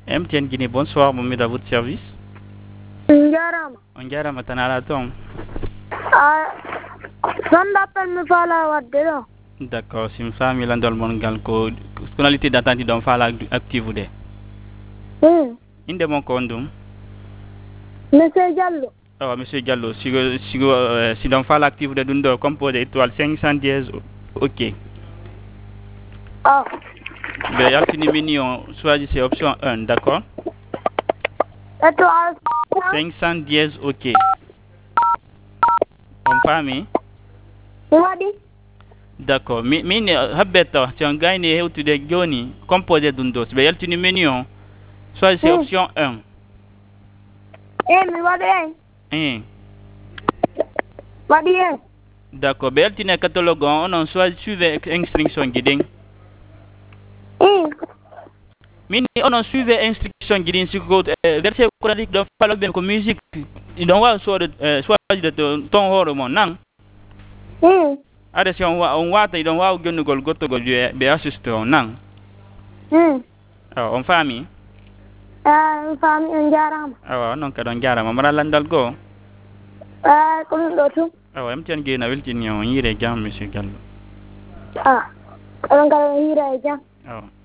MTN Guinée, bonsoir, Mohamed, à votre service. Njaram. On jarama tan ala toon. Son d'appel me fala wadde ɗo. D'accord, si mi faami landol mon ngal ko tonalité d'attente ɗon faala active de. Inde mon ko on ɗum? Monsieur Diallo. Awa monsieur Diallo, si ɗon faala active de ɗum ɗo composé étoile 510 OK. Ah. Ɓe yaltini mini on choisissez option 1, d'accord? Étoile 510 OK. On faami? waɗi. D'accord, min habbetta si on gayni hewtude joni composé ɗum ɗo so ɓe yaltini menu on choisissez option 1. Mi waɗi en. Waɗi en. D'accord, ɓe yaltini catalogue on onon suivez instruction ji ɗin. Min onon suivez instruction ji ɗin siko verset coranique ɗon faloɓe ko musique ɗon wawi choiside ton hoore mon nan. Ade si on wata iɗon wawi jonnugol gottogol ɓe assiste on nan. Awa on faami? Mi faami, on jarama. Awa noon kadi on jarama mbaɗa landal goo? Ko ɗum ɗo tum. Awa MTN Guinée weltini on yiire jaam monsieur Diallo. Oɗon kadi on hiira e jaam. Awa.